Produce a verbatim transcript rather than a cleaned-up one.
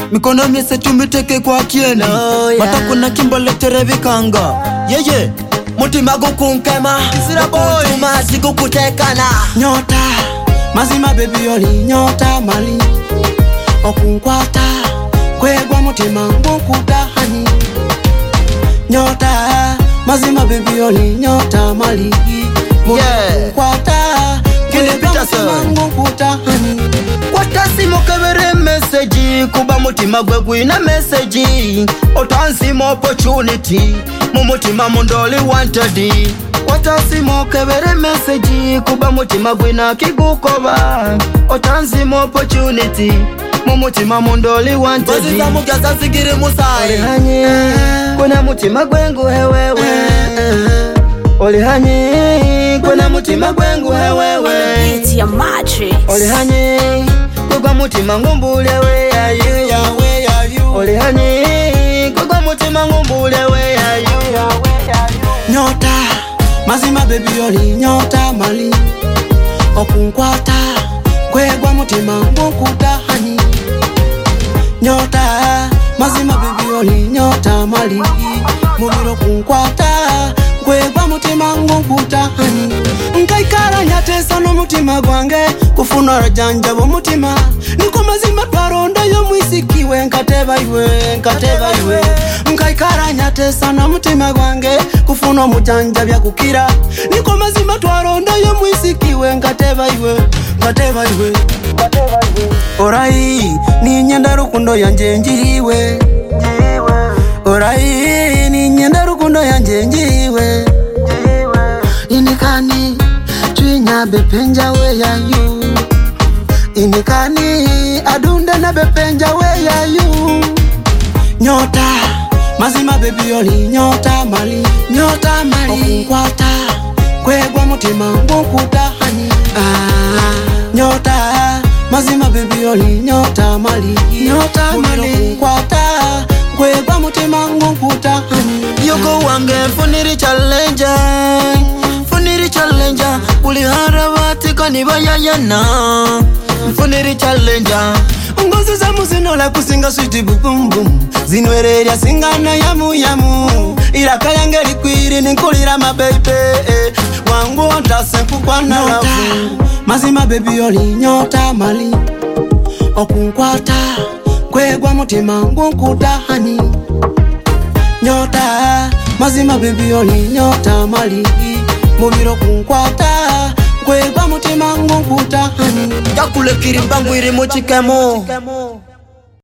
Mikono miese tumiteke kwa kieni oh, yeah. Mata kuna kimbole terevikanga yeah, yeah. Mutima gukunkema Gukutuma zigukutekana Nyota Mazima baby oli nyota mali Okunkwata Kwegwa mutima ngukudahani Nyota Mazima baby oli nyota mali Okunkwata Kwegwa mutima ngukudahani Watasimo kebere message Kuba mutima gwe gwina message Otansimo opportunity Mumutima mundoli wanted Watasimo kebere message Kuba mutima gwina kigukoba Otansimo opportunity Mumutima mundoli wanted Waziza mugaza zigiri musai Olihanye Kuna mutima gwengu hewewe Olihanye Kuna mutima gwengu hewewe Olihanye Kugwa mutima ngumbule we ya you ya we ya you Olihanye Kugwa mutima ngumbule we ya you ya we ya you Nyota Mazima baby oli nyota mali Okunkwata Kwegwa mutima ngukudahani Nyota Mazima baby oli nyota mali Mubiro kunkwata Kwegwa mutima ngukudahani Nkaikara nyatesa no mutima gwange Kufuna rajanja bo mutima Niko mazima twaronda yo mwisikiwe Nkateba iwe, nkateba iwe Nkaikara nyatesa no mutima gwange Kufuna mujanja bya kukira Niko mazima twaronda yo mwisikiwe Nkateba iwe, nkateba iwe Orai, ni nyenda rukundo yanje njiriwe Orai, ni nyenda rukundo yanje njiriwe Inikani Twinya bepenja we ya you Inikani Adunda na bepenja we ya you Nyota Mazima baby oli nyota mali Nyota mali Okunkwata Kwegwa mutima ngukudahani ah. Nyota Mazima baby oli nyota mali Nyota mali Okunkwata Kwegwa mutima ngukudahani Yoko wange funiri challenger Funiri challenger Ulihara watika nibayayana Funiri challenger Ngozi za muzinola kusinga sweet bum bum Zinwereria singana yamu yamu Iraka yange likwiri ninkulira ma baby Wangu ontase kukwana lavu Mazima baby oli nyota mali Okunkwata Kwegwa mutima ngukudahani Nyota Mazima baby oli nyota mali Mubiro kunkwata Kwegwa mutima ngukudahani Yakule kirimbangu iri muchikemo